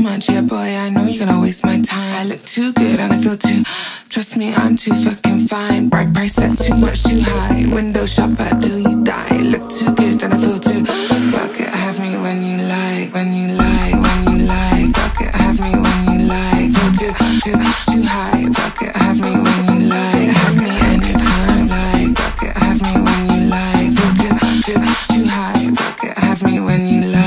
much, yeah boy, I know you're gonna waste my time. I look too good and I feel too, trust me, I'm too fucking fine. Bright price set too much too high, window shopper till you die. Look too good and I feel too, fuck it, have me when you like, when you like, when you like. Fuck it, have me when you like, feel too high. Fuck it, have me when you like, have me anytime. Like, fuck it, have me when you like, feel too high. Fuck it, have me when you like.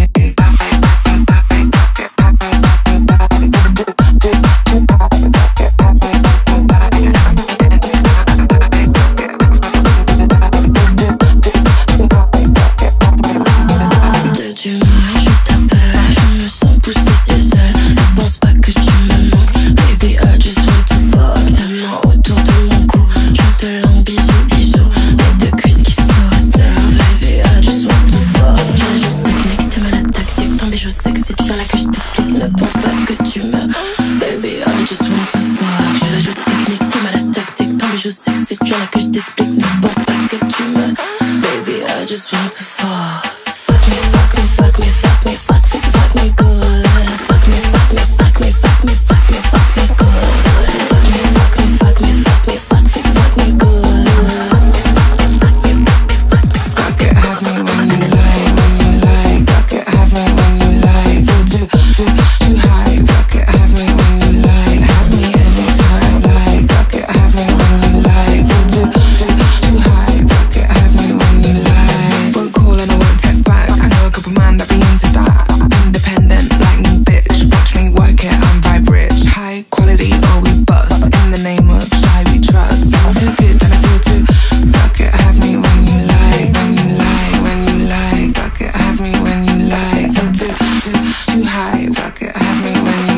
Je sais que c'est dur là que je t'explique, ne pense pas que tu me. Baby, I just want to fuck. Fuck me, fuck me, fuck me, fuck me, fuck me, fuck me good. Fuck me, fuck me, fuck me, fuck me, fuck me, fuck me good. Fuck me, fuck me, fuck me, fuck me, fuck me, fuck me good. Fuck it, have me when you like, when you like. Fuck it, have me when you like. Feel too high. Fuck it, have me when you like. Have me anytime. Like, fuck it, have me when you like. Feel too high. Fuck it, have me when you like. Won't call and I won't text back. I know a couple man that be into that. Independent like me, bitch. Watch me work it, I'm vibe rich. High quality or we bust. In the name of shy we trust. Too good then I feel too. Fuck it, have me when you like. When you like, when you like. Fuck it, have me when you like. Feel too high. Fuck it, have me when you